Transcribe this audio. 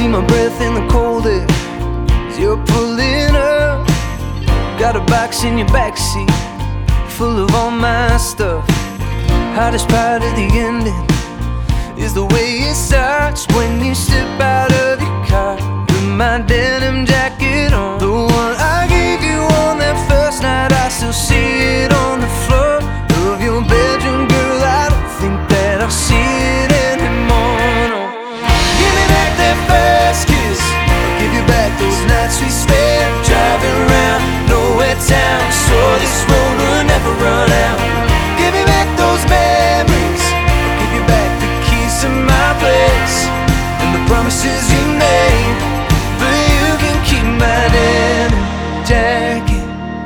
my breath in the cold air as you're pulling up. Got a box in your backseat full of all my stuff. Hottest part of the ending is the way it starts when you step out of your car with my denim jacket on. The